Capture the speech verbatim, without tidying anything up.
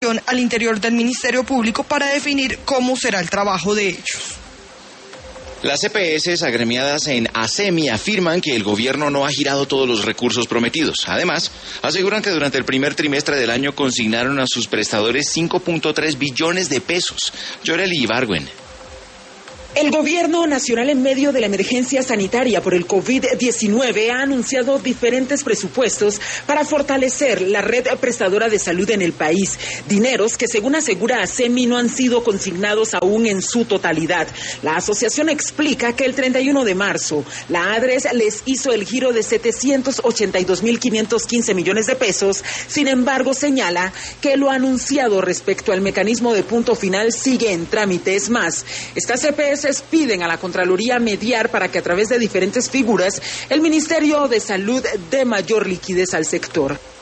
al interior del Ministerio Público para definir cómo será el trabajo de ellos. Las E P S agremiadas en ASEMI afirman que el gobierno no ha girado todos los recursos prometidos. Además, aseguran que durante el primer trimestre del año consignaron a sus prestadores cinco punto tres billones de pesos. Yoreli Ibargüen. El gobierno nacional en medio de la emergencia sanitaria por el COVID diecinueve ha anunciado diferentes presupuestos para fortalecer la red prestadora de salud en el país. Dineros que, según asegura ASEMI, no han sido consignados aún en su totalidad. La asociación explica que el treinta y uno de marzo, la ADRES les hizo el giro de setecientos ochenta y dos mil quinientos quince millones de pesos. Sin embargo, señala que lo anunciado respecto al mecanismo de punto final sigue en trámites más. Estas E P S piden a la Contraloría mediar para que a través de diferentes figuras el Ministerio de Salud dé mayor liquidez al sector.